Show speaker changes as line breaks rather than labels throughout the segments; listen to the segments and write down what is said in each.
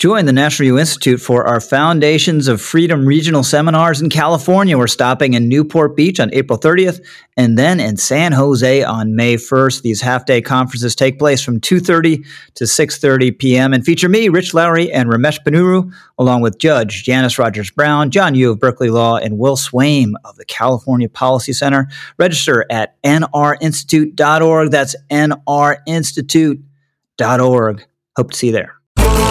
Join the National Review Institute for our Foundations of Freedom regional seminars in California. We're stopping in Newport Beach on April 30th and then in San Jose on May 1st. These half-day conferences take place from 2:30 to 6:30 p.m. and feature me, Rich Lowry, and Ramesh Ponnuru, along with Judge Janice Rogers-Brown, John Yu of Berkeley Law, and Will Swaim of the California Policy Center. Register at nrinstitute.org. That's nrinstitute.org. Hope to see you there.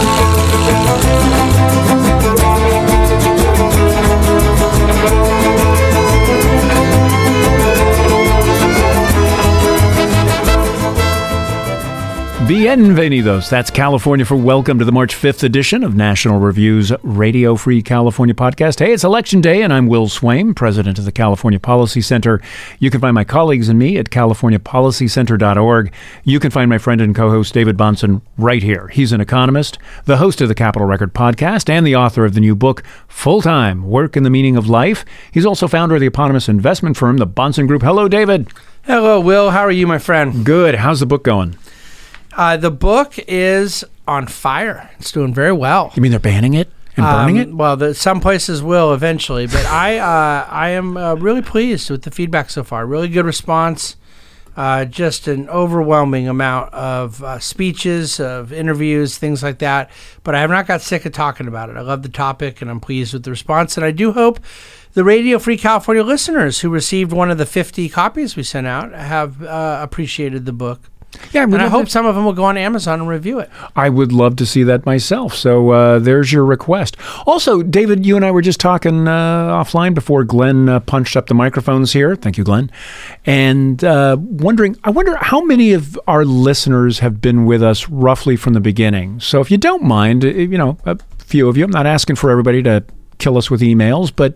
Bienvenidos. That's California for welcome to the March 5th edition of National Review's Radio Free California podcast. Hey, it's Election Day, and I'm Will Swaim, president of the California Policy Center. You can find my colleagues and me at californiapolicycenter.org. You can find my friend and co-host David Bahnsen right here. He's an economist, the host of the Capitol Record podcast, and the author of the new book, Full-Time, Work and the Meaning of Life. He's also founder of the eponymous investment firm, the Bahnsen Group. Hello, David.
Hello, Will. How are you, my friend?
Good. How's the book going?
The book is on fire. It's doing very well.
You mean they're banning it and burning it?
Well, some places will eventually, but I am really pleased with the feedback so far. Really good response. Just an overwhelming amount of speeches, of interviews, things like that. But I have not got sick of talking about it. I love the topic, and I'm pleased with the response. And I do hope the Radio Free California listeners who received one of the 50 copies we sent out have appreciated the book. Yeah, and I hope some of them will go on Amazon and review it.
I would love to see that myself. So there's your request. Also, David, you and I were just talking offline before Glenn punched up the microphones here. Thank you, Glenn. And I wonder how many of our listeners have been with us roughly from the beginning. So if you don't mind, a few of you, I'm not asking for everybody to kill us with emails, but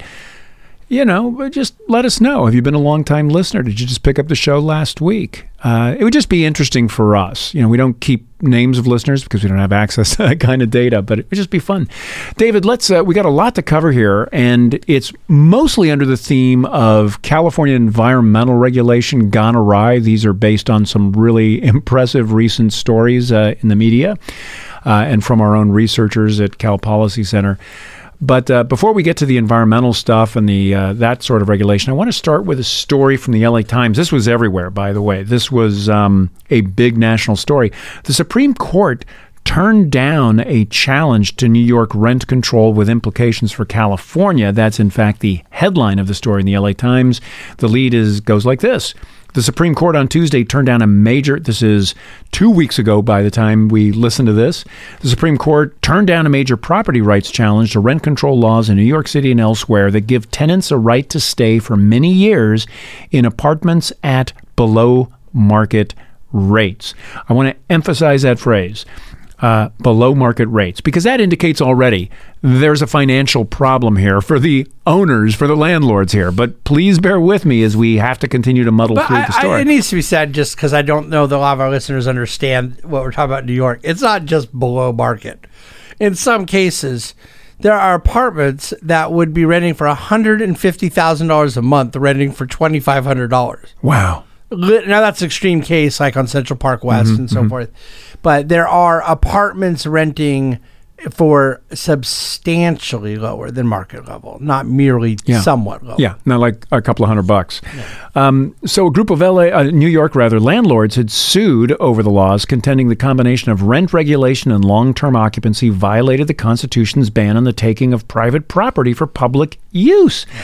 just let us know. Have you been a long-time listener? Did you just pick up the show last week? It would just be interesting for us. We don't keep names of listeners because we don't have access to that kind of data, but it would just be fun. David, we got a lot to cover here, and it's mostly under the theme of California environmental regulation gone awry. These are based on some really impressive recent stories in the media and from our own researchers at Cal Policy Center. But before we get to the environmental stuff and the that sort of regulation, I want to start with a story from the LA Times. This was everywhere, by the way. This was a big national story. The Supreme Court turned down a challenge to New York rent control with implications for California. That's, in fact, the headline of the story in the LA Times. The lead goes like this. The Supreme Court on Tuesday turned down this is 2 weeks ago by the time we listen to this. The Supreme Court turned down a major property rights challenge to rent control laws in New York City and elsewhere that give tenants a right to stay for many years in apartments at below market rates. I want to emphasize that phrase. Below market rates, because that indicates already there's a financial problem here for the owners, for the landlords here. But please bear with me as we have to continue to muddle through the story.
It needs to be said, just because I don't know that a lot of our listeners understand what we're talking about in New York. It's not just below market. In some cases, there are apartments that would be renting for $150,000 a month, renting for $2,500.
Wow.
Now that's an extreme case, like on Central Park West and so forth. But there are apartments renting for substantially lower than market level, not merely somewhat lower.
Yeah, not like a couple of $100. Yeah. So a group of New York landlords had sued over the laws, contending the combination of rent regulation and long-term occupancy violated the Constitution's ban on the taking of private property for public use. Yeah.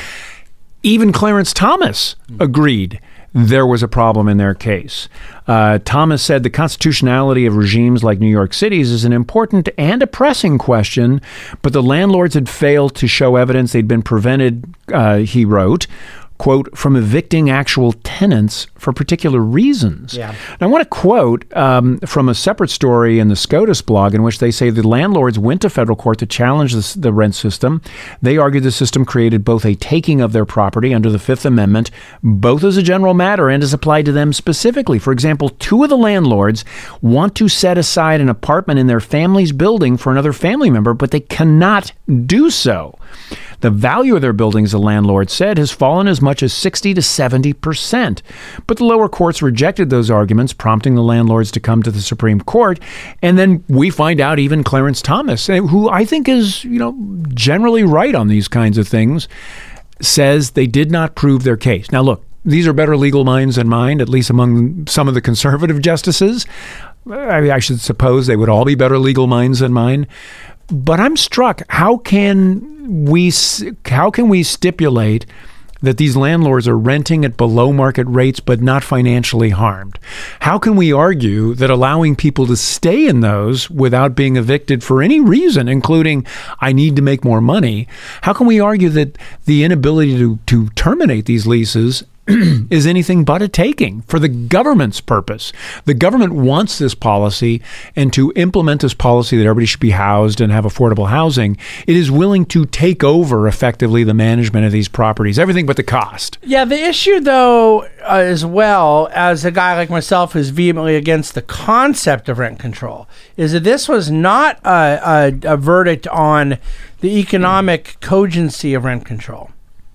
Even Clarence Thomas agreed there was a problem in their case. Thomas said the constitutionality of regimes like New York City's is an important and a pressing question, but the landlords had failed to show evidence they'd been prevented, he wrote, quote, from evicting actual tenants for particular reasons. Yeah. And I want to quote from a separate story in the SCOTUS blog in which they say the landlords went to federal court to challenge the rent system. They argued the system created both a taking of their property under the Fifth Amendment, both as a general matter and as applied to them specifically. For example, two of the landlords want to set aside an apartment in their family's building for another family member, but they cannot do so. The value of their buildings, the landlord said, has fallen as much as 60 to 70%. But the lower courts rejected those arguments, prompting the landlords to come to the Supreme Court. And then we find out even Clarence Thomas, who I think is, generally right on these kinds of things, says they did not prove their case. Now, look, these are better legal minds than mine, at least among some of the conservative justices. I should suppose they would all be better legal minds than mine. But I'm struck. How can we stipulate that these landlords are renting at below market rates but not financially harmed? How can we argue that allowing people to stay in those without being evicted for any reason, including I need to make more money? How can we argue that the inability to terminate these leases is anything but a taking for the government's purpose? The government wants this policy, and to implement this policy that everybody should be housed and have affordable housing, it is willing to take over effectively the management of these properties, everything but the cost.
Yeah, the issue, though, as well as a guy like myself who's vehemently against the concept of rent control, is that this was not a verdict on the economic cogency of rent control.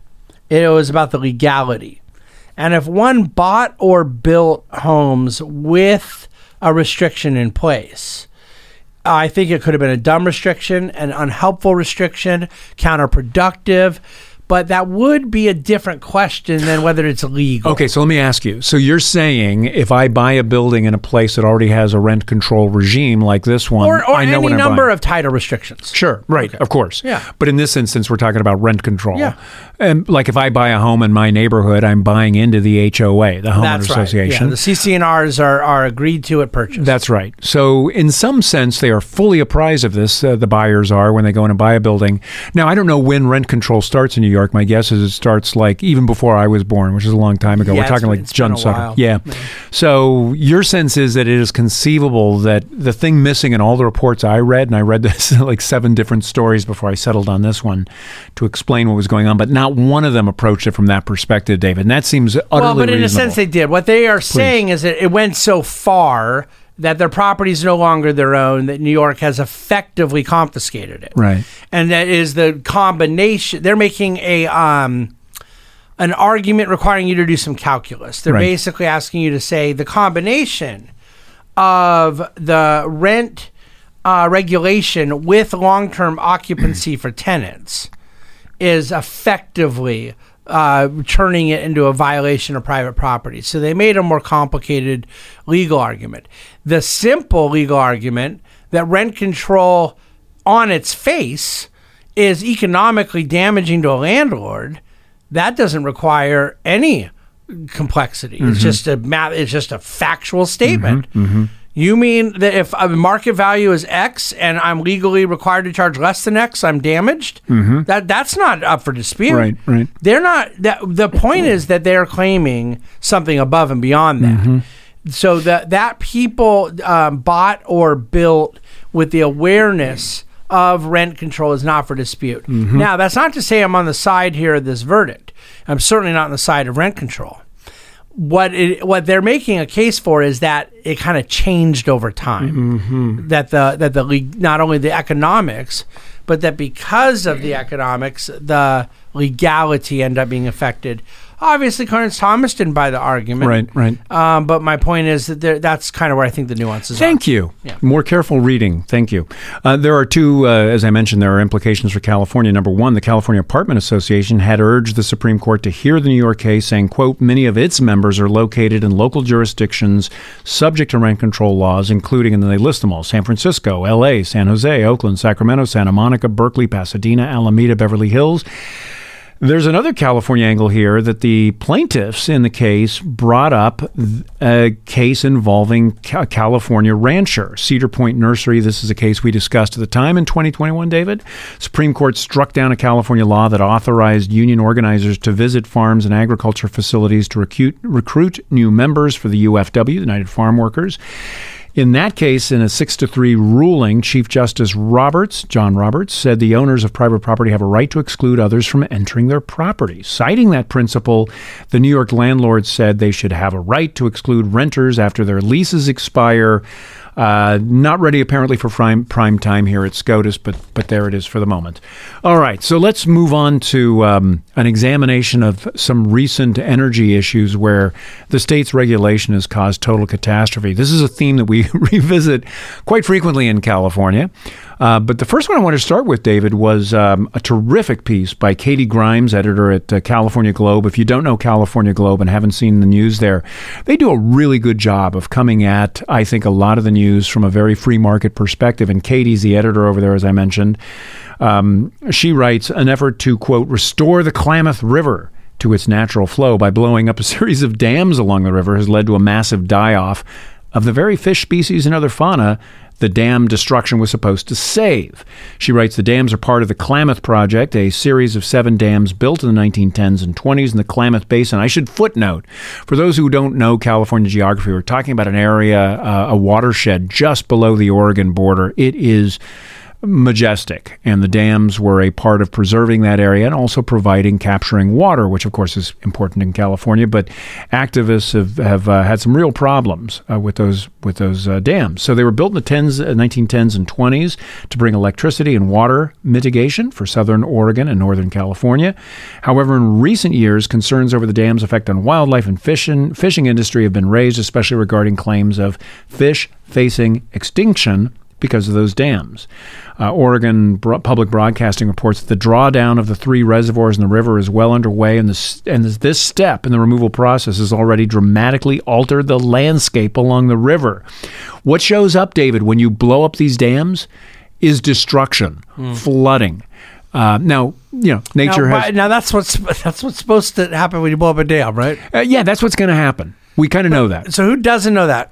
It was about the legality. And if one bought or built homes with a restriction in place, I think it could have been a dumb restriction, an unhelpful restriction, counterproductive. But that would be a different question than whether it's legal.
Okay, so let me ask you. So you're saying if I buy a building in a place that already has a rent control regime like this one,
or
I know
any
what I'm
number
buying.
of title restrictions.
Sure, right,
Okay.
of course.
Yeah.
But in this instance, we're talking about rent control.
Yeah.
And like if I buy a home in my neighborhood, I'm buying into the HOA, the Homeowners
That's right.
Association.
Yeah, the CC&Rs are agreed to at purchase.
That's right. So in some sense, they are fully apprised of this. The buyers are when they go in and buy a building. Now, I don't know when rent control starts in New York. My guess is it starts like even before I was born, which is a long time ago.
Yeah,
we're talking like
it's
John
been a
Sutter.
while.
Yeah. So your sense is that it is conceivable that the thing missing in all the reports I read, and I read this like 7 different stories before I settled on this one to explain what was going on, but not one of them approached it from that perspective, David. And that seems utterly
Well, but in a
reasonable.
sense they did. What they are saying is that it went so far that their property is no longer their own, that New York has effectively confiscated it.
Right.
And that is the combination. They're making an argument requiring you to do some calculus. They're
Right.
basically asking you to say the combination of the rent regulation with long-term occupancy for tenants is effectively turning it into a violation of private property. So they made a more complicated legal argument. The simple legal argument that rent control on its face is economically damaging to a landlord, that doesn't require any complexity. It's just a factual statement. You mean that if a market value is X and I'm legally required to charge less than X, I'm damaged? That's not up for dispute.
Right.
They're not. The point is that they're claiming something above and beyond that. So that people bought or built with the awareness of rent control is not for dispute. Now, that's not to say I'm on the side here of this verdict. I'm certainly not on the side of rent control. What they're making a case for is that it kind of changed over time. That not only the economics, but that because of the economics, the legality ended up being affected. Obviously, Clarence Thomas didn't buy the argument.
Right.
But my point is that that's kind of where I think the nuances are.
Thank you.
Yeah.
More careful reading. Thank you. There are 2, as I mentioned, there are implications for California. Number 1, the California Apartment Association had urged the Supreme Court to hear the New York case, saying, quote, many of its members are located in local jurisdictions subject to rent control laws, including, and then they list them all, San Francisco, L.A., San Jose, Oakland, Sacramento, Santa Monica, Berkeley, Pasadena, Alameda, Beverly Hills. There's another California angle here that the plaintiffs in the case brought up a case involving a California rancher, Cedar Point Nursery. This is a case we discussed at the time in 2021, David. Supreme Court struck down a California law that authorized union organizers to visit farms and agriculture facilities to recruit new members for the UFW, the United Farm Workers. In that case, in a 6-3 ruling, Chief Justice John Roberts, said the owners of private property have a right to exclude others from entering their property. Citing that principle, the New York landlords said they should have a right to exclude renters after their leases expire Not ready apparently for prime time here at SCOTUS, but there it is for the moment. All right, so let's move on to an examination of some recent energy issues where the state's regulation has caused total catastrophe. This is a theme that we revisit quite frequently in California. But the first one I want to start with, David, was a terrific piece by Katie Grimes, editor at California Globe. If you don't know California Globe and haven't seen the news there, they do a really good job of coming at, I think, a lot of the news from a very free market perspective. And Katie's the editor over there, as I mentioned. She writes, an effort to, quote, restore the Klamath River to its natural flow by blowing up a series of dams along the river has led to a massive die-off of the very fish species and other fauna the dam destruction was supposed to save. She writes, the dams are part of the Klamath Project, a series of 7 dams built in the 1910s and 20s in the Klamath Basin. I should footnote, for those who don't know California geography, we're talking about an area, a watershed just below the Oregon border. It is majestic, and the dams were a part of preserving that area and also capturing water, which of course is important in California. But activists have had some real problems with those dams. So they were built in the 1910s and 20s to bring electricity and water mitigation for southern Oregon and northern California. However, in recent years, concerns over the dams' effect on wildlife and fishing industry have been raised, especially regarding claims of fish facing extinction because of those dams. Oregon Public Broadcasting reports that the drawdown of the 3 reservoirs in the river is well underway, and this step in the removal process has already dramatically altered the landscape along the river. What shows up, David, when you blow up these dams is destruction, flooding. Now, nature has...
Now, that's what's supposed to happen when you blow up a dam, right?
Yeah, that's what's going to happen. We kind of know that.
So who doesn't know that?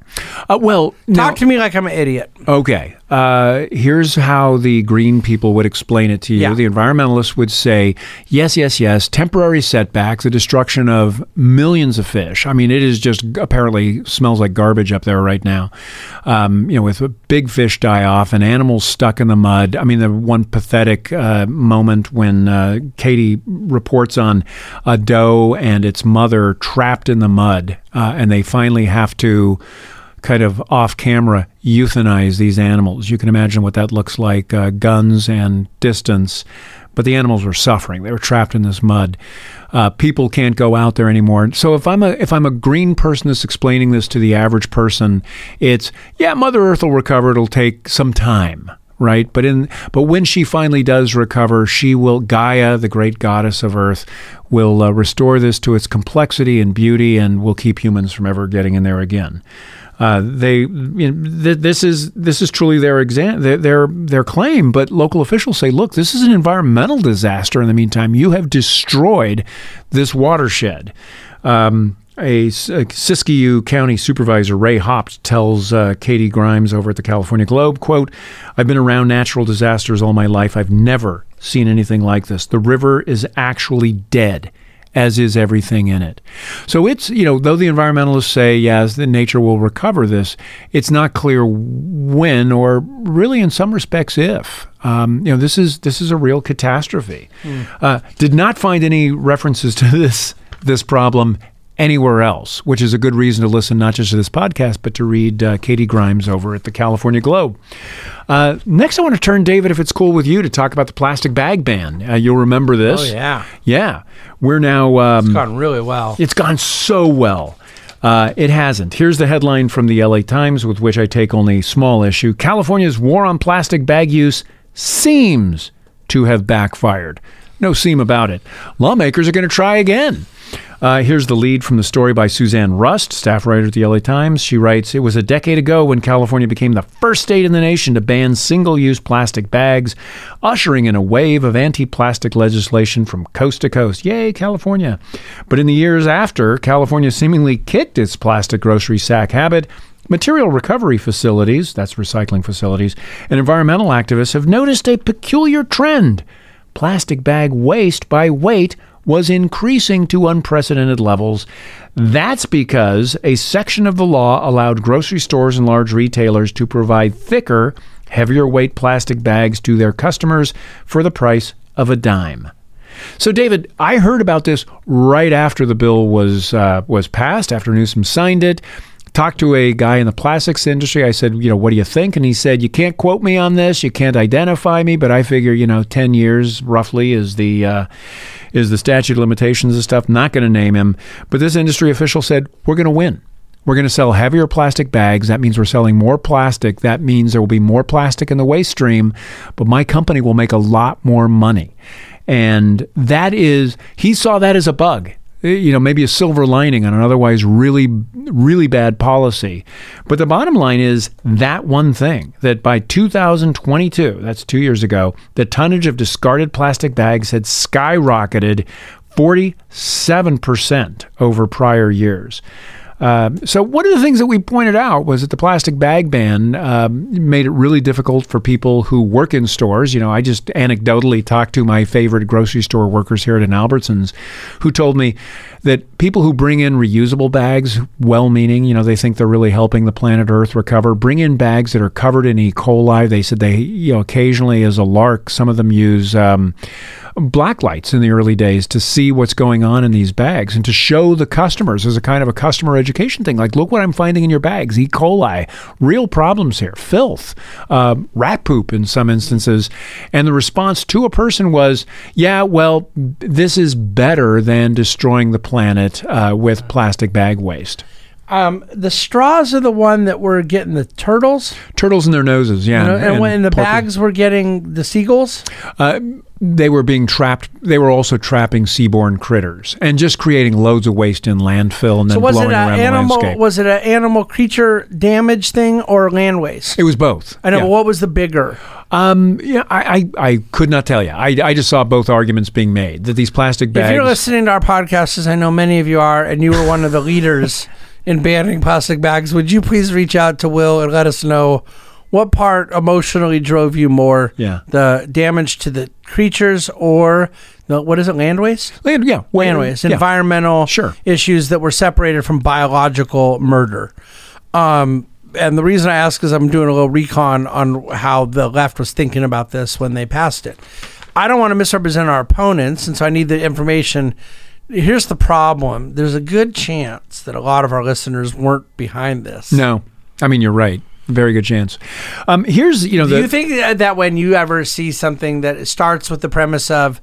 Talk to me like I'm an idiot.
Okay. Here's how the green people would explain it to you. Yeah. The environmentalists would say, yes, temporary setback, the destruction of millions of fish. I mean, it is just apparently smells like garbage up there right now. With a big fish die off and animals stuck in the mud. I mean, the one pathetic moment when Katie reports on a doe and its mother trapped in the mud, and they finally have to kind of off-camera euthanize these animals. You can imagine what that looks like, guns and distance. But the animals were suffering. They were trapped in this mud. People can't go out there anymore. So if I'm a green person that's explaining this to the average person, it's, Mother Earth will recover. It'll take some time, right? But when she finally does recover, Gaia, the great goddess of Earth, will restore this to its complexity and beauty, and will keep humans from ever getting in there again. This is truly their claim, but local officials say, look, this is an environmental disaster. In the meantime, you have destroyed this watershed. A Siskiyou County Supervisor, Ray Hopt, tells Katie Grimes over at the California Globe, quote, I've been around natural disasters all my life. I've never seen anything like this. The river is actually dead, as is everything in it. So it's, though the environmentalists say, yes, the nature will recover this, it's not clear when, or really in some respects if. This is a real catastrophe. Did not find any references to this problem anywhere else, which is a good reason to listen not just to this podcast, but to read Katie Grimes over at the California Globe. Next, I want to turn, David, if it's cool with you, to talk about the plastic bag ban. You'll remember this.
Oh, yeah.
Yeah. We're now...
it's gone really well.
It's gone so well. It hasn't. Here's the headline from the LA Times, with which I take only small issue. California's war on plastic bag use seems to have backfired. No seam about it. Lawmakers are going to try again. Here's the lead from the story by Suzanne Rust, staff writer at the LA Times. She writes, it was a decade ago when California became the first state in the nation to ban single-use plastic bags, ushering in a wave of anti-plastic legislation from coast to coast. Yay, California. But in the years after, California seemingly kicked its plastic grocery sack habit. Material recovery facilities, that's recycling facilities, and environmental activists have noticed a peculiar trend. Plastic bag waste by weight was increasing to unprecedented levels. That's because a section of the law allowed grocery stores and large retailers to provide thicker, heavier weight plastic bags to their customers for the price of a dime. So, David, I heard about this right after the bill was passed, after Newsom signed it. talked to a guy in the plastics industry. I said, what do you think? And he said, you can't quote me on this. You can't identify me, but I figure, 10 years roughly is the statute of limitations and stuff. Not going to name him. But this industry official said, we're going to win. We're going to sell heavier plastic bags. That means we're selling more plastic. That means there will be more plastic in the waste stream, but my company will make a lot more money. And he saw that as a bug, maybe a silver lining on an otherwise really, really bad policy. But the bottom line is that one thing, that by 2022, that's 2 years ago, the tonnage of discarded plastic bags had skyrocketed 47% over prior years. So one of the things that we pointed out was that the plastic bag ban made it really difficult for people who work in stores. I just anecdotally talked to my favorite grocery store workers here at an Albertsons who told me that people who bring in reusable bags, well-meaning, they think they're really helping the planet Earth recover, bring in bags that are covered in E. coli. They said they, occasionally as a lark, some of them use black lights in the early days to see what's going on in these bags and to show the customers as a kind of a customer education thing. Like, look what I'm finding in your bags. E. coli, real problems here, filth, rat poop in some instances. And the response to a person was, yeah, well, this is better than destroying the planet with plastic bag waste.
The straws are the one that were getting the turtles
in their noses, yeah.
And when the bags were getting the seagulls?
They were being trapped. They were also trapping seaborne critters and just creating loads of waste in landfill and then blowing around the landscape.
Was it an animal creature damage thing or land waste?
It was both.
I know, but what was the bigger?
I could not tell you. I just saw both arguments being made, that these plastic bags...
If you're listening to our podcast, as I know many of you are, and you were one of the leaders in banning plastic bags, would you please reach out to Will and let us know what part emotionally drove you more?
Yeah.
The damage to the creatures or what is it? Land waste?
Land
waste.
Yeah.
Environmental issues that were separated from biological murder. And the reason I ask is I'm doing a little recon on how the left was thinking about this when they passed it. I don't want to misrepresent our opponents, and so I need the information. Here's the problem. There's a good chance that a lot of our listeners weren't behind this.
No. I mean, you're right. Very good chance. Here's, Do
you think that when you ever see something that starts with the premise of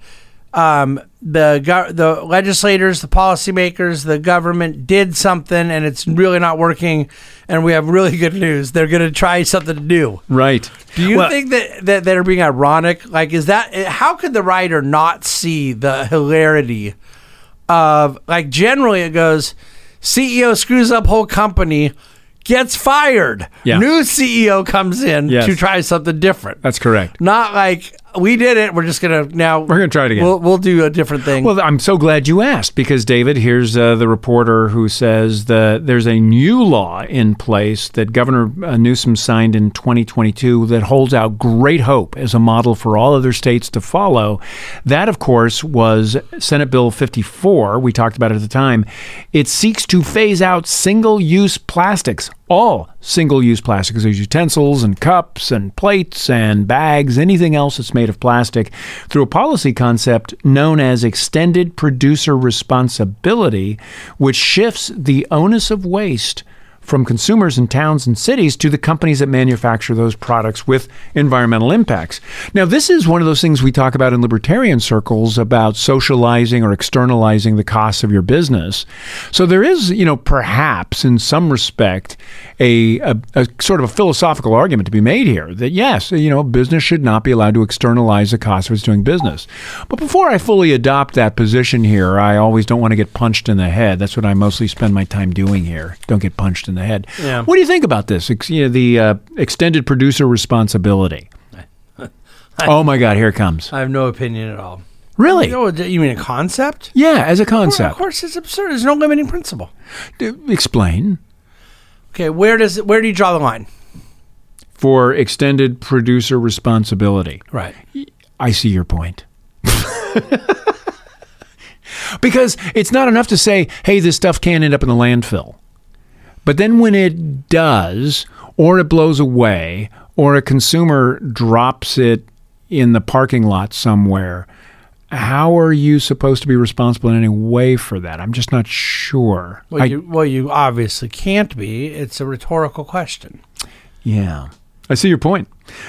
the legislators, the policymakers, the government did something and it's really not working, and we have really good news, they're going to try something new.
Right.
Do you think that they're being ironic? Like, how could the writer not see the hilarity of, like, generally it goes, CEO screws up whole company, gets fired.
Yeah.
New CEO comes in to try something different.
That's correct.
Not like, we did it, we're going to try it again. We'll do a different thing.
Well, I'm so glad you asked, because, David, here's the reporter who says that there's a new law in place that Governor Newsom signed in 2022 that holds out great hope as a model for all other states to follow. That, of course, was Senate Bill 54. We talked about it at the time. It seeks to phase out single-use plastics, all single-use plastics, there's utensils and cups and plates and bags, anything else that's made of plastic, through a policy concept known as extended producer responsibility, which shifts the onus of waste from consumers in towns and cities to the companies that manufacture those products with environmental impacts. Now, this is one of those things we talk about in libertarian circles about socializing or externalizing the costs of your business. So there is, perhaps in some respect, a sort of a philosophical argument to be made here that, yes, business should not be allowed to externalize the cost of its doing business. But before I fully adopt that position here, I always don't want to get punched in the head. That's what I mostly spend my time doing here. Don't get punched in the head.
Yeah.
What do you think about this? The extended producer responsibility. Oh my God, here it comes.
I have no opinion at all.
Really?
You mean a concept?
Yeah, as a concept.
Of course, it's absurd. There's no limiting principle.
Explain.
Okay, where do you draw the line?
For extended producer responsibility.
Right.
I see your point. Because it's not enough to say, hey, this stuff can't end up in the landfill. But then when it does, or it blows away, or a consumer drops it in the parking lot somewhere, how are you supposed to be responsible in any way for that? I'm just not sure.
Well, you obviously can't be. It's a rhetorical question.
Yeah. I see your point.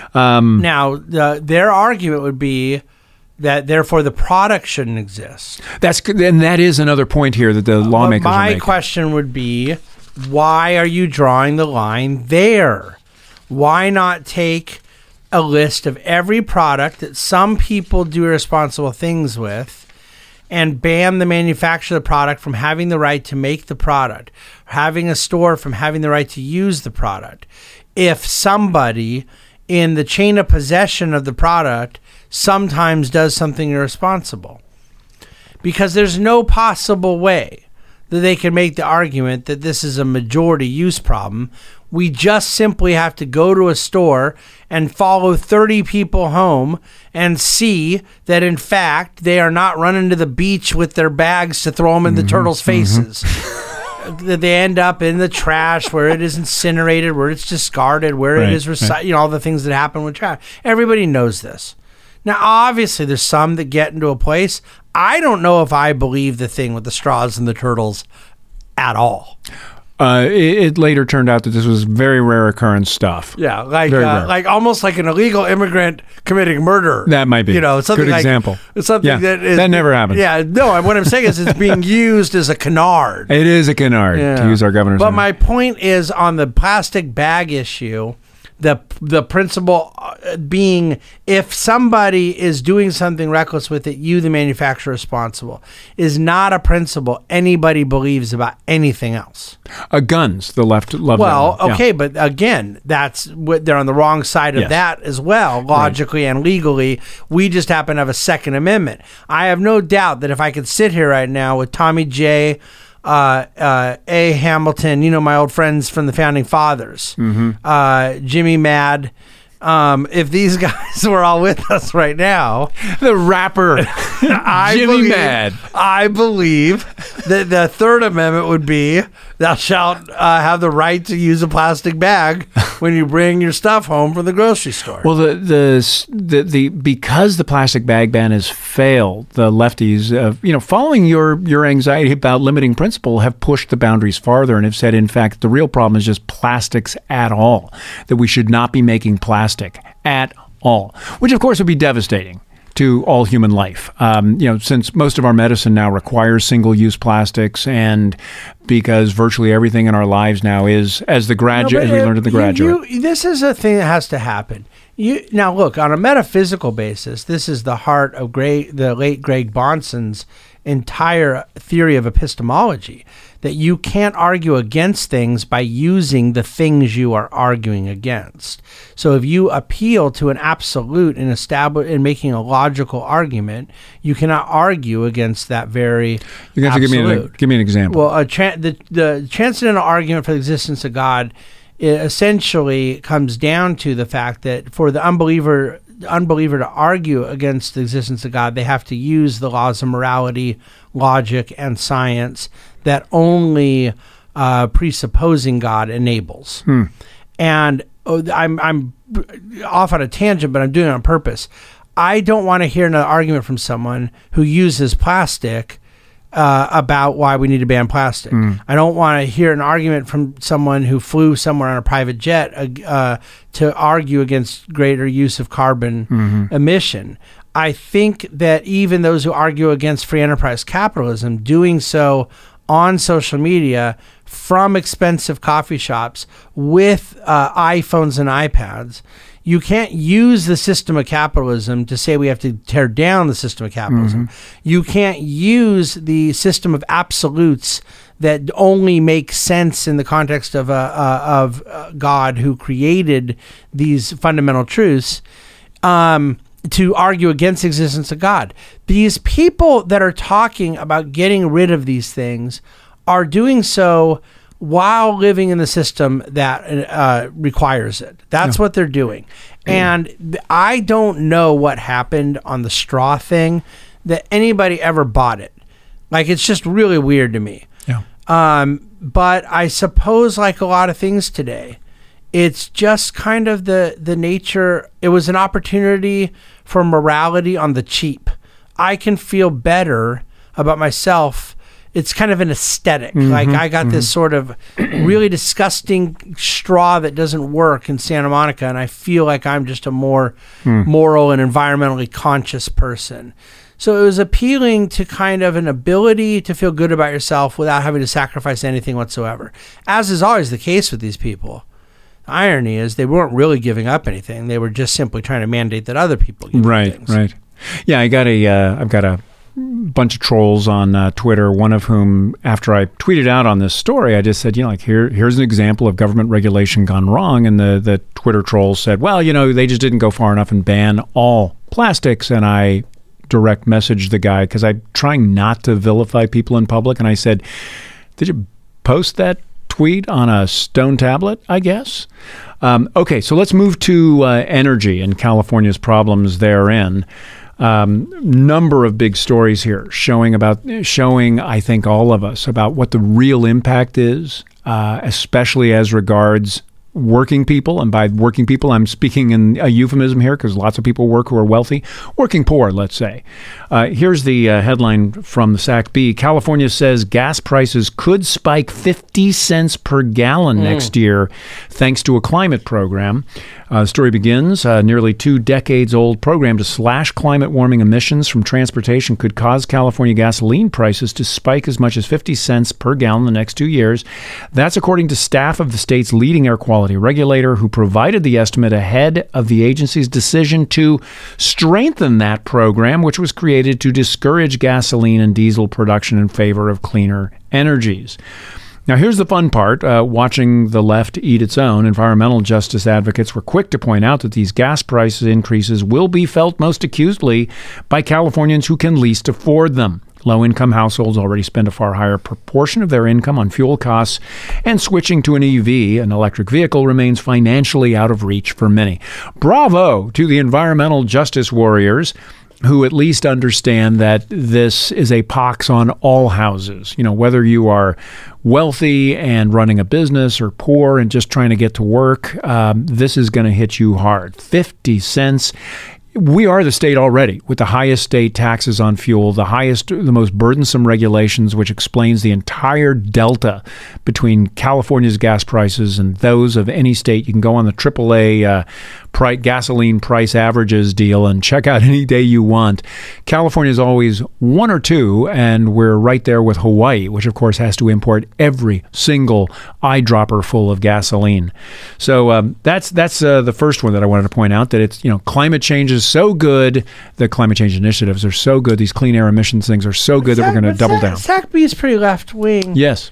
Now, their argument would be that therefore the product shouldn't exist.
And that is another point here that the lawmakers are making.
My question would be, why are you drawing the line there? Why not take a list of every product that some people do irresponsible things with and ban the manufacturer of the product from having the right to make the product, having a store from having the right to use the product? If somebody in the chain of possession of the product sometimes does something irresponsible, because there's no possible way that they can make the argument that this is a majority use problem. We just simply have to go to a store and follow 30 people home and see that, in fact, they are not running to the beach with their bags to throw them in the turtles' faces. That they end up in the trash, where it is incinerated, where it's discarded, where it is recycled, all the things that happen with trash. Everybody knows this. Now, obviously, there's some that get into a place. I don't know if I believe the thing with the straws and the turtles at all.
It later turned out that this was very rare occurrence stuff.
Yeah, like almost like an illegal immigrant committing murder.
That might be.
Something
good example.
Something
that never happened.
Yeah, no. What I'm saying is it's being used as a canard.
It is a canard, to use our governor's
But
name.
my point is on the plastic bag issue. The principle being, if somebody is doing something reckless with it, you, the manufacturer, responsible, is not a principle anybody believes about anything else.
Guns, the left love.
Well, okay, but again, that's what they're on the wrong side of that as well, logically and legally. We just happen to have a Second Amendment. I have no doubt that if I could sit here right now with Tommy J, A. Hamilton, my old friends from the Founding Fathers, Jimmy Mad. If these guys were all with us right now,
the rapper Jimmy Mad,
I believe that the Third Amendment would be, thou shalt have the right to use a plastic bag when you bring your stuff home from the grocery store.
Well, the because the plastic bag ban has failed, the lefties, following your anxiety about limiting principle, have pushed the boundaries farther and have said, in fact, the real problem is just plastics at all, that we should not be making plastic at all, which of course would be devastating to all human life. Since most of our medicine now requires single-use plastics, and because virtually everything in our lives now is, as we learned in The Graduate.
This is a thing that has to happen. Now, look, on a metaphysical basis, this is the heart of the late Greg Bahnsen's entire theory of epistemology, that you can't argue against things by using the things you are arguing against. So if you appeal to an absolute in making a logical argument, you cannot argue against that very
You have
absolute.
to give me an example.
Well, the transcendental argument for the existence of God essentially comes down to the fact that for the unbeliever to argue against the existence of God, they have to use the laws of morality, logic, and science that only presupposing God enables. And I'm off on a tangent, but I'm doing it on purpose. I don't want to hear an argument from someone who uses plastic about why we need to ban plastic. I don't want to hear an argument from someone who flew somewhere on a private jet to argue against greater use of carbon emission. I think that even those who argue against free enterprise capitalism, doing so on social media from expensive coffee shops with iPhones and iPads, you can't use the system of capitalism to say we have to tear down the system of capitalism. You can't use the system of absolutes that only make sense in the context of God who created these fundamental truths to argue against the existence of God. These people that are talking about getting rid of these things are doing so while living in the system that requires it. That's what they're doing. And I don't know what happened on the straw thing, that anybody ever bought it. Like, it's just really weird to me. But I suppose, like a lot of things today, it's just kind of the nature. It was an opportunity for morality on the cheap. I can feel better about myself. It's kind of an aesthetic. Like I got this sort of really disgusting straw that doesn't work in Santa Monica, and I feel like I'm just a more moral and environmentally conscious person. So it was appealing to kind of an ability to feel good about yourself without having to sacrifice anything whatsoever, as is always the case with these people. The irony is they weren't really giving up anything. They were just simply trying to mandate that other people give up things.
Right. Yeah, I've got a bunch of trolls on Twitter, one of whom, after I tweeted out on this story, I just said, here's an example of government regulation gone wrong. And the Twitter trolls said, well, they just didn't go far enough and ban all plastics. And I direct messaged the guy because I'm trying not to vilify people in public. And I said, did you post that tweet on a stone tablet, I guess? Okay, so let's move to energy and California's problems therein. Number of big stories here showing, I think, all of us about what the real impact is, especially as regards working people. And by working people, I'm speaking in a euphemism here because lots of people work who are wealthy. Working poor, let's say. Here's the headline from the SAC-B. California says gas prices could spike 50 cents per gallon next year thanks to a climate program. The story begins, a nearly 2 decades old program to slash climate warming emissions from transportation could cause California gasoline prices to spike as much as 50 cents per gallon the next 2 years. That's according to staff of the state's leading air quality regulator, who provided the estimate ahead of the agency's decision to strengthen that program, which was created to discourage gasoline and diesel production in favor of cleaner energies. Now, here's the fun part. Watching the left eat its own, environmental justice advocates were quick to point out that these gas price increases will be felt most acutely by Californians who can least afford them. Low-income households already spend a far higher proportion of their income on fuel costs, and switching to an EV, an electric vehicle, remains financially out of reach for many. Bravo to the environmental justice warriors who at least understand that this is a pox on all houses. Whether you are wealthy and running a business or poor and just trying to get to work, this is going to hit you hard. 50 cents. We are the state already with the highest state taxes on fuel, the most burdensome regulations, which explains the entire delta between California's gas prices and those of any state. You can go on the AAA gasoline price averages deal and check out any day you want. California is always 1 or 2, and we're right there with Hawaii, which of course has to import every single eyedropper full of gasoline. So that's the first one that I wanted to point out, that it's, climate change is so good, the climate change initiatives are so good, these clean air emissions things are so good that we're going to double down.
SAC-B is pretty left wing.
Yes.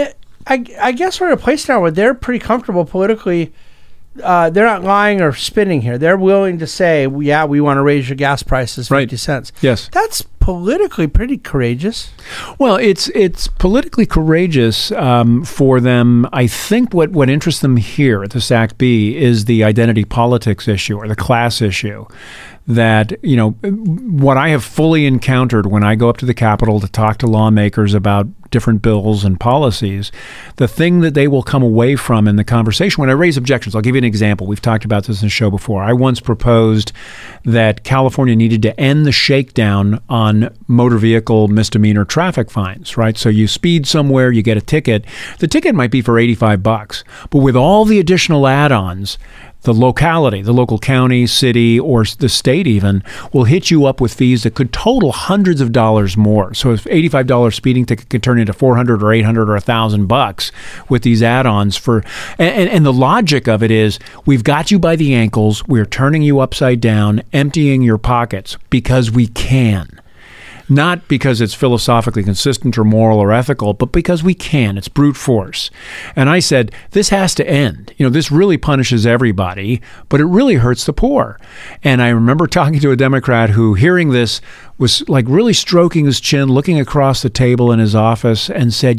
I guess we're in a place now where they're pretty comfortable politically. They're not lying or spinning here. They're willing to say, yeah, we want to raise your gas prices 50 cents.
Yes.
That's politically pretty courageous.
Well, it's politically courageous for them. I think what interests them here at the SAC-B is the identity politics issue or the class issue. That, what I have fully encountered when I go up to the Capitol to talk to lawmakers about different bills and policies, the thing that they will come away from in the conversation when I raise objections, I'll give you an example. We've talked about this in the show before. I once proposed that California needed to end the shakedown on motor vehicle misdemeanor traffic fines, right? So you speed somewhere, you get a ticket. The ticket might be for $85, but with all the additional add-ons, the locality, the local county, city, or the state even, will hit you up with fees that could total hundreds of dollars more. So if $85 speeding ticket could turn into $400 or $800 or $1,000 with these add-ons and the logic of it is, we've got you by the ankles, we're turning you upside down, emptying your pockets because we can. Not because it's philosophically consistent or moral or ethical, but because we can. It's brute force. And I said, this has to end. This really punishes everybody, but it really hurts the poor. And I remember talking to a Democrat who, hearing this, was like really stroking his chin, looking across the table in his office and said,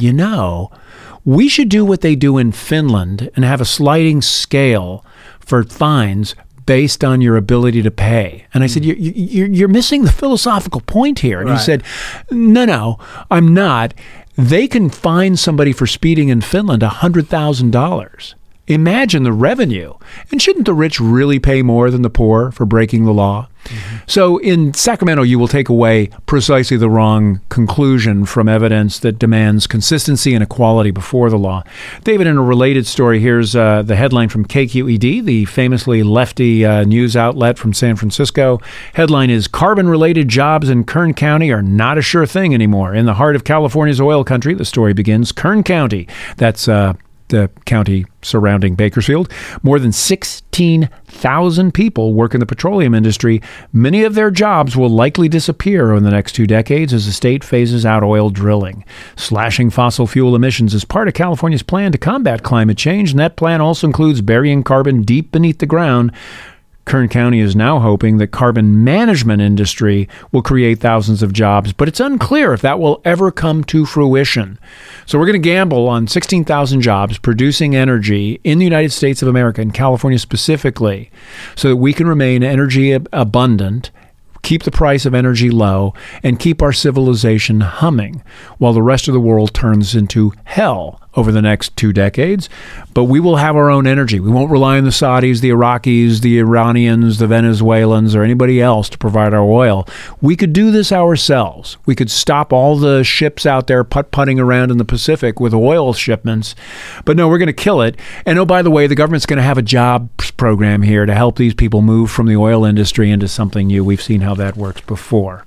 we should do what they do in Finland and have a sliding scale for fines based on your ability to pay. And I said, you're missing the philosophical point here. And He said, no, I'm not. They can fine somebody for speeding in Finland $100,000. Imagine the revenue. And shouldn't the rich really pay more than the poor for breaking the law? Mm-hmm. So in Sacramento, you will take away precisely the wrong conclusion from evidence that demands consistency and equality before the law. David, in a related story, here's the headline from KQED, the famously lefty news outlet from San Francisco. Headline is, carbon-related jobs in Kern County are not a sure thing anymore. In the heart of California's oil country, the story begins, Kern County, that's the county surrounding Bakersfield. More than 16,000 people work in the petroleum industry. Many of their jobs will likely disappear over the next 2 decades as the state phases out oil drilling. Slashing fossil fuel emissions is part of California's plan to combat climate change, and that plan also includes burying carbon deep beneath the ground. Kern County is now hoping that carbon management industry will create thousands of jobs, but it's unclear if that will ever come to fruition. So we're going to gamble on 16,000 jobs producing energy in the United States of America, in California specifically, so that we can remain energy abundant, keep the price of energy low, and keep our civilization humming while the rest of the world turns into hell over the next 2 decades. But we will have our own energy. We won't rely on the Saudis, the Iraqis, the Iranians, the Venezuelans, or anybody else to provide our oil. We could do this ourselves. We could stop all the ships out there putt-putting around in the Pacific with oil shipments. But no, we're going to kill it. And oh, by the way, the government's going to have a jobs program here to help these people move from the oil industry into something new. We've seen how that works before.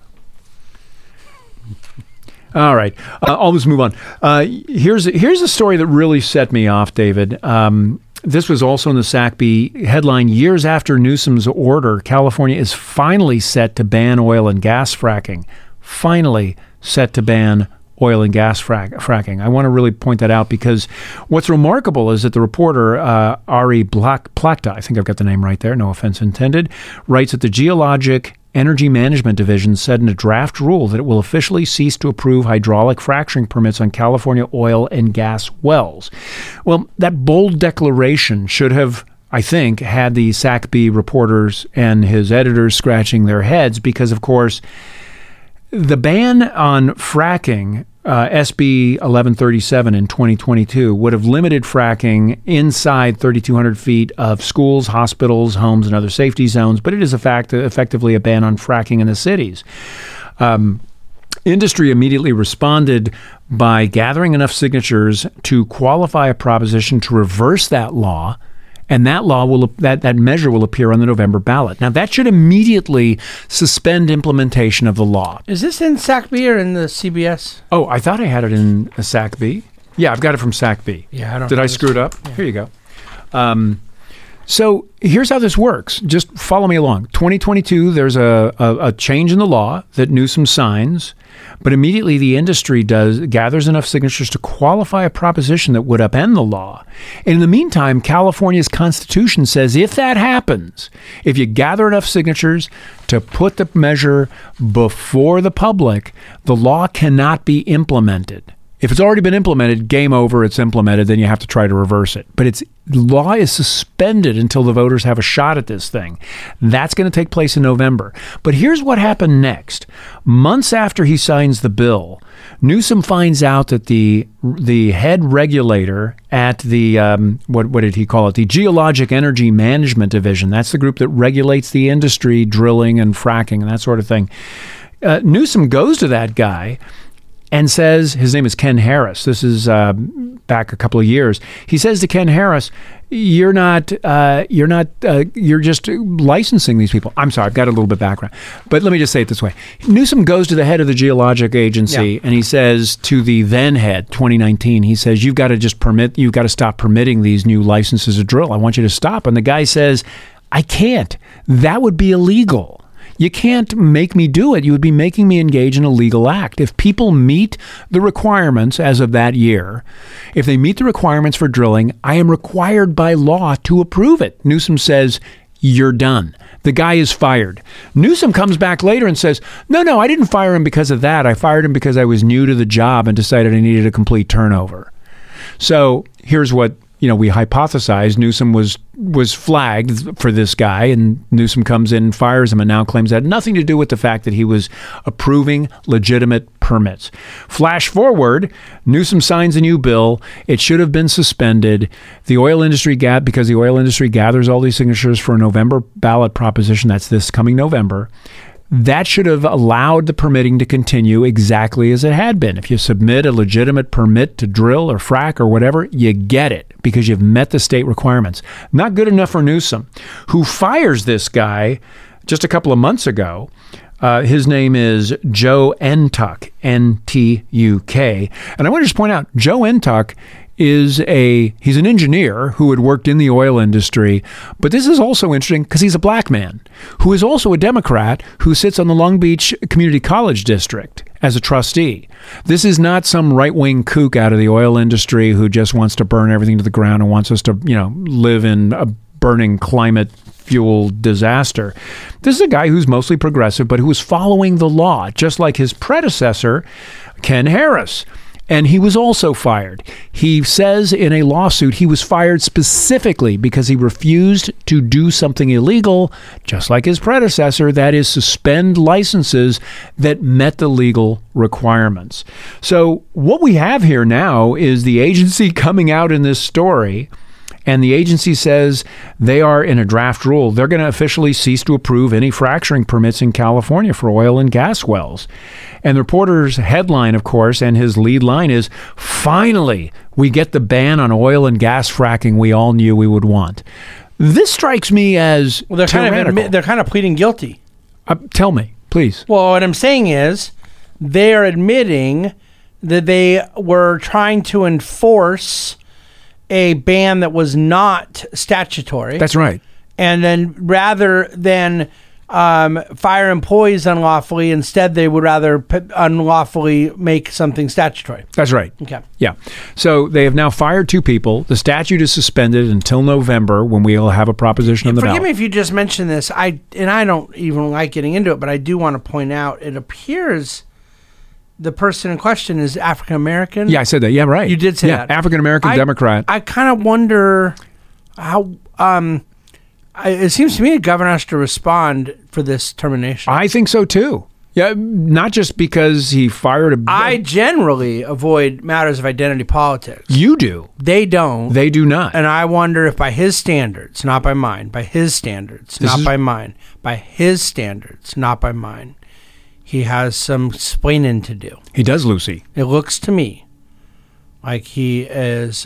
All right. I'll just move on. Here's a story that really set me off, David. This was also in the SACB headline. Years after Newsom's order, California is finally set to ban oil and gas fracking. Finally set to ban oil and gas fracking. I want to really point that out because what's remarkable is that the reporter, Ari Plakta, I think I've got the name right there, no offense intended, writes that the Geologic Energy Management Division said in a draft rule that it will officially cease to approve hydraulic fracturing permits on California oil and gas wells. Well, that bold declaration should have, I think, had the SACB reporters and his editors scratching their heads because, of course, the ban on fracking, SB 1137 in 2022, would have limited fracking inside 3,200 feet of schools, hospitals, homes, and other safety zones, but it is effectively a ban on fracking in the cities. Industry immediately responded by gathering enough signatures to qualify a proposition to reverse that law. And that measure will appear on the November ballot. Now, that should immediately suspend implementation of the law.
Is this in SACB or in the CBS?
Oh, I thought I had it in a SACB. Yeah, I've got it from SACB.
Yeah, I don't.
Did I screw it up? Yeah. Here you go. So here's how this works. Just follow me along. 2022, there's a change in the law that Newsom signs, but immediately the industry gathers enough signatures to qualify a proposition that would upend the law. And in the meantime, California's Constitution says if that happens, if you gather enough signatures to put the measure before the public, the law cannot be implemented. If it's already been implemented, game over, it's implemented, then you have to try to reverse it. But the law is suspended until the voters have a shot at this thing. That's going to take place in November. But here's what happened next. Months after he signs the bill, Newsom finds out that the head regulator at the, what did he call it? The Geologic Energy Management Division. That's the group that regulates the industry, drilling and fracking and that sort of thing. Newsom goes to that guy and says, his name is Ken Harris. This is back a couple of years. He says to Ken Harris, you're just licensing these people. I'm sorry, I've got a little bit of background. But let me just say it this way. Newsom goes to the head of the Geologic Agency and he says to the then head, 2019, he says, you've got to stop permitting these new licenses to drill. I want you to stop. And the guy says, I can't. That would be illegal. You can't make me do it. You would be making me engage in a legal act. If people meet the requirements as of that year, if they meet the requirements for drilling, I am required by law to approve it. Newsom says, you're done. The guy is fired. Newsom comes back later and says, no, I didn't fire him because of that. I fired him because I was new to the job and decided I needed a complete turnover. So here's what we hypothesized Newsom was flagged for this guy, and Newsom comes in and fires him and now claims that had nothing to do with the fact that he was approving legitimate permits. Flash forward, Newsom signs a new bill. It should have been suspended. The oil industry because the oil industry gathers all these signatures for a November ballot proposition. That's this coming November. That should have allowed the permitting to continue exactly as it had been. If you submit a legitimate permit to drill or frack or whatever, you get it because you've met the state requirements. Not good enough for Newsom, who fires this guy just a couple of months ago. His name is Joe Ntuk, N-T-U-K. And I want to just point out, Joe Ntuk he's an engineer who had worked in the oil industry, but this is also interesting because he's a black man who is also a Democrat who sits on the Long Beach Community College District as a trustee. This is not some right-wing kook out of the oil industry who just wants to burn everything to the ground and wants us to, live in a burning climate fuel disaster. This is a guy who's mostly progressive, but who was following the law, just like his predecessor, Ken Harris. And he was also fired. He says in a lawsuit he was fired specifically because he refused to do something illegal, just like his predecessor, that is suspend licenses that met the legal requirements. So what we have here now is the agency coming out in this story, and the agency says they are in a draft rule. They're going to officially cease to approve any fracturing permits in California for oil and gas wells. And the reporter's headline, of course, and his lead line is, "Finally, we get the ban on oil and gas fracking we all knew we would want." This strikes me as tyrannical.
They're kind of pleading guilty.
Tell me, please.
Well, what I'm saying is they are admitting that they were trying to enforce a ban that was not statutory.
That's right.
And then rather than fire employees unlawfully, instead they would rather unlawfully make something statutory.
That's right.
Okay.
Yeah. So they have now fired 2 people. The statute is suspended until November when we'll have a proposition on the ballot.
Forgive me if you just mentioned this. I don't even like getting into it, but I do want to point out it appears the person in question is African American.
Yeah, I said that. Yeah, right.
You did say that.
African American Democrat.
I kind of wonder how. It seems to me the governor has to respond for this termination.
I think so too. Yeah, not just because he fired
I generally avoid matters of identity politics.
You do.
They don't.
They do not.
And I wonder if by his standards, not by mine, by his standards, not by mine, by his standards, not by mine, he has some explaining to do.
He does, Lucy.
It looks to me like he is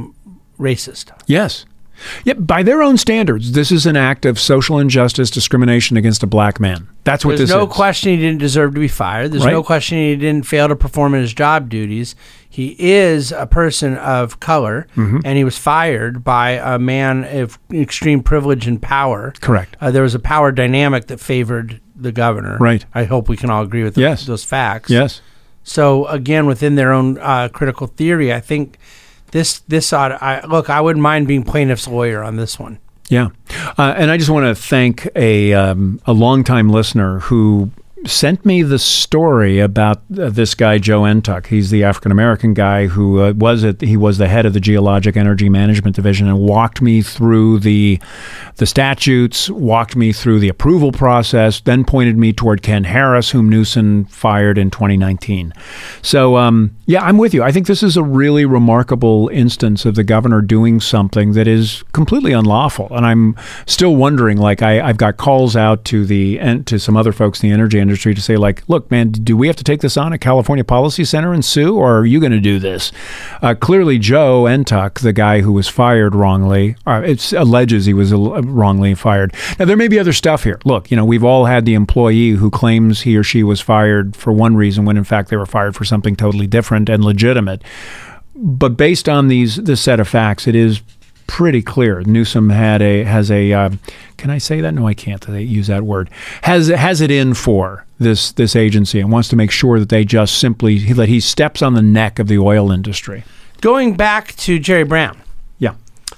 racist.
Yes. Yeah, by their own standards, this is an act of social injustice, discrimination against a black man. That's what this is.
There's no question he didn't deserve to be fired. There's no question he didn't fail to perform in his job duties. He is a person of color, and he was fired by a man of extreme privilege and power.
Correct.
There was a power dynamic that favored the governor.
Right.
I hope we can all agree with those facts.
Yes.
So, again, within their own critical theory, I think this ought to, look, I wouldn't mind being plaintiff's lawyer on this one.
Yeah. And I just want to thank a longtime listener who sent me the story about this guy, Joe Ntuk. He's the African-American guy who he was the head of the Geologic Energy Management Division and walked me through the statutes, walked me through the approval process, then pointed me toward Ken Harris, whom Newsom fired in 2019. So, yeah, I'm with you. I think this is a really remarkable instance of the governor doing something that is completely unlawful. And I'm still wondering, like, I've got calls out to some other folks in the energy industry to say, like, look, man, do we have to take this on at California Policy Center and sue, or are you going to do this? Clearly, Joe Ntuk, the guy who was fired wrongly, it alleges he was wrongly fired. Now, there may be other stuff here. Look, we've all had the employee who claims he or she was fired for one reason when, in fact, they were fired for something totally different and legitimate. But based on this set of facts, it is pretty clear Newsom has a can I say that? No, I can't use that word. Has it in for this agency and wants to make sure that they just simply that he steps on the neck of the oil industry. Going back to Jerry Brown. Yeah.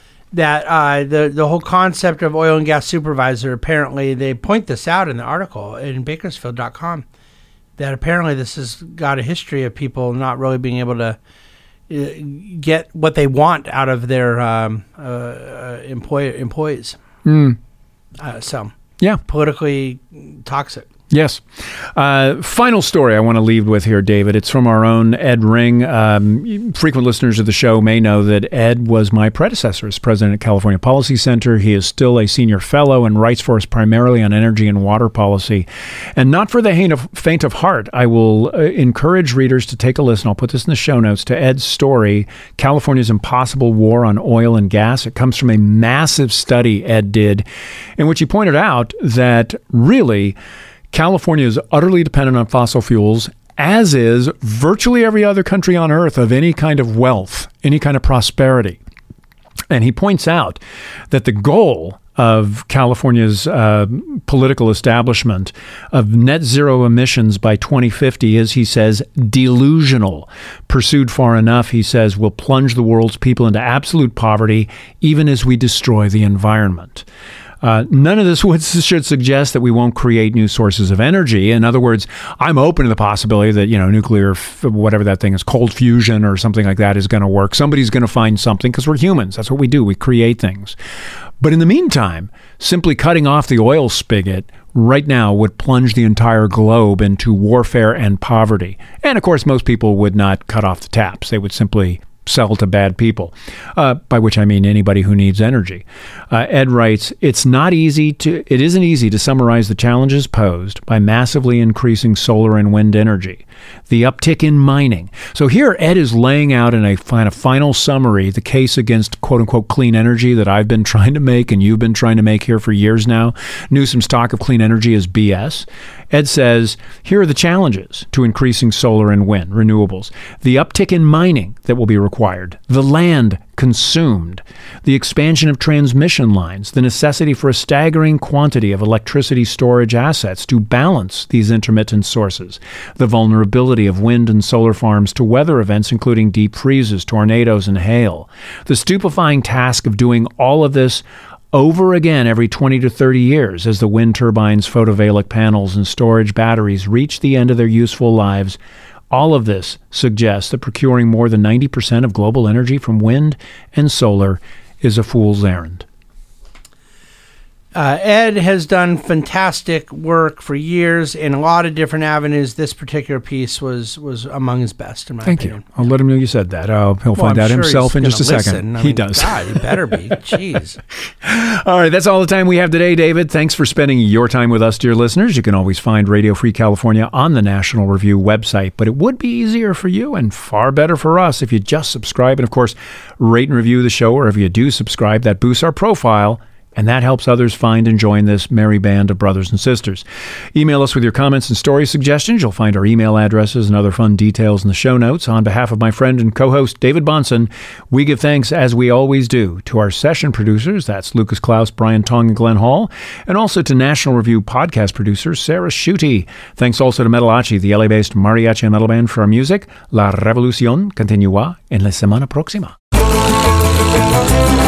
That the whole concept of oil and gas supervisor, apparently they point this out in the article in Bakersfield.com, that apparently this has got a history of people not really being able to
get what they want out of their employees. So politically toxic.
Yes. Final story I want to leave with here, David. It's from our own Ed Ring. Frequent listeners of the show may know that Ed was my predecessor as president at California Policy Center. He is still a senior fellow and writes for us primarily on energy and water policy. And not for the faint of heart, I will encourage readers to take a listen. I'll put this in the show notes to Ed's story, California's Impossible War on Oil and Gas. It comes from a massive study Ed did in which he pointed out that really California is utterly dependent on fossil fuels, as is virtually every other country on earth of any kind of wealth, any kind of prosperity. And he points out that the goal of California's political establishment of net zero emissions by 2050 is, he says, delusional. Pursued far enough, he says, will plunge the world's people into absolute poverty, even as we destroy the environment. None of this should suggest that we won't create new sources of energy. In other words, I'm open to the possibility that, nuclear, whatever that thing is, cold fusion or something like that is going to work. Somebody's going to find something because we're humans. That's what we do. We create things. But in the meantime, simply cutting off the oil spigot right now would plunge the entire globe into warfare and poverty. And of course, most people would not cut off the taps. They would simply sell to bad people, by which I mean anybody who needs energy. Ed writes, it isn't easy to summarize the challenges posed by massively increasing solar and wind energy. The uptick in mining. So here Ed is laying out in a kind of final summary the case against quote-unquote clean energy that I've been trying to make and you've been trying to make here for years now. Newsom's talk of clean energy is BS. Ed says, here are the challenges to increasing solar and wind, renewables. The uptick in mining that will be required, the land consumed, the expansion of transmission lines, the necessity for a staggering quantity of electricity storage assets to balance these intermittent sources, the vulnerability of wind and solar farms to weather events including deep freezes, tornadoes, and hail, the stupefying task of doing all of this over again every 20 to 30 years as the wind turbines, photovoltaic panels, and storage batteries reach the end of their useful lives. All of this suggests that procuring more than 90% of global energy from wind and solar is a fool's errand.
Ed has done fantastic work for years in a lot of different avenues. This particular piece was among his best, in my opinion.
Thank you. I'll let him know you said that. He'll find out himself in just a second. He does.
God, he better be. Jeez.
All right, that's all the time we have today, David. Thanks for spending your time with us, dear listeners. You can always find Radio Free California on the National Review website, but it would be easier for you and far better for us if you just subscribe and, of course, rate and review the show wherever you do subscribe. That boosts our profile, and that helps others find and join this merry band of brothers and sisters. Email us with your comments and story suggestions. You'll find our email addresses and other fun details in the show notes. On behalf of my friend and co-host David Bahnsen, we give thanks, as we always do, to our session producers, that's Lucas Klaus, Brian Tong, and Glenn Hall, and also to National Review podcast producer Sarah Schutte. Thanks also to Metalachi, the LA-based mariachi and metal band, for our music. La revolución continúa en la semana próxima.